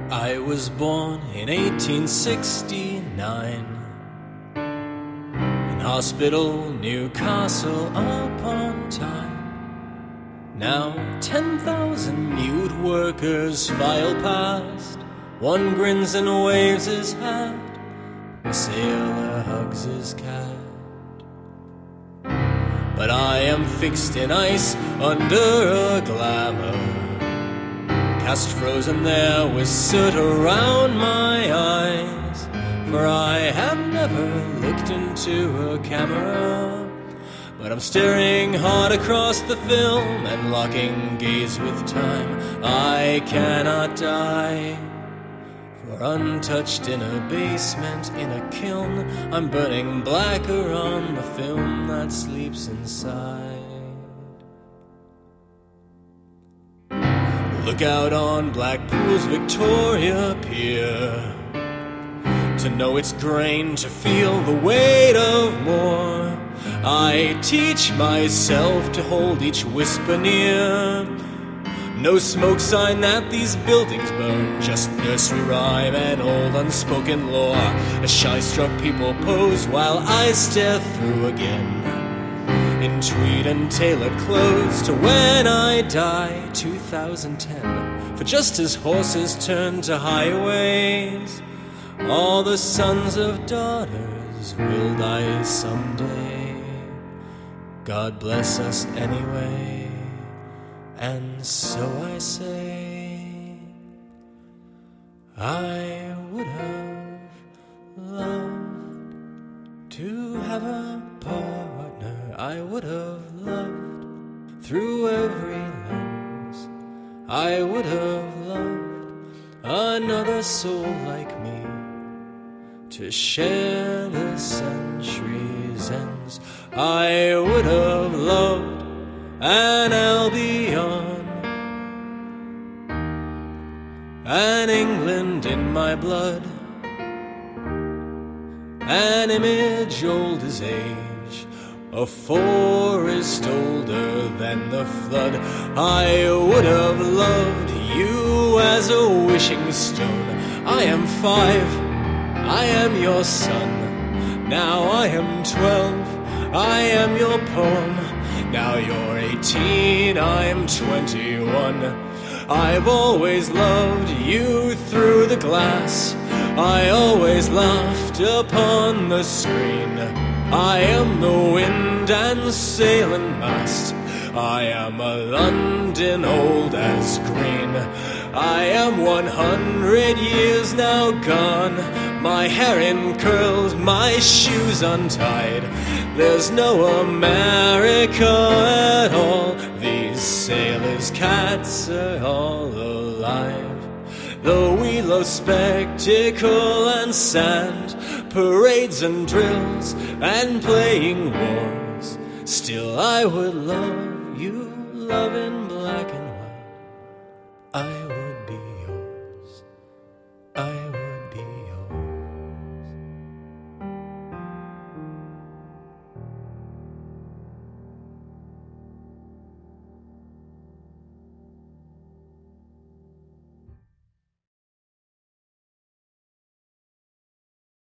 I was born in 1869 in Hospital, Newcastle upon Tyne. Now 10,000 mute workers file past. One grins and waves his hat, a sailor hugs his cat. But I am fixed in ice under a glamour, cast frozen there with soot around my eyes. For I have never looked into a camera, but I'm staring hard across the film and locking gaze with time. I cannot die, for untouched in a basement in a kiln, I'm burning blacker on the film that sleeps inside. Look out on Blackpool's Victoria Pier to know its grain, to feel the weight of more. I teach myself to hold each whisper near. No smoke sign that these buildings burn, just nursery rhyme and old unspoken lore. As shy-struck people pose while I stare through again, in tweed and tailored clothes, to when I die, 2010. For just as horses turn to highways, all the sons of daughters will die someday. God bless us anyway. And so I say, I would have loved to have a partner. I would have loved through every lens. I would have loved another soul like me to share the century's ends. I would have loved an Albion, an England in my blood, an image old as age, a forest older than the flood. I would have loved you as a wishing stone. I am 5, I am your son. Now I am 12, I am your poem. Now you're 18, I'm 21. I've always loved you through the glass. I always laughed upon the screen. I am the wind and sailing mast. I am a London old as green. I am 100 years now gone, my hair in curls, my shoes untied. There's no America at all. These sailors' cats are all alive. Though we love spectacle and sand, parades and drills and playing wars, still I would love you, love in blood.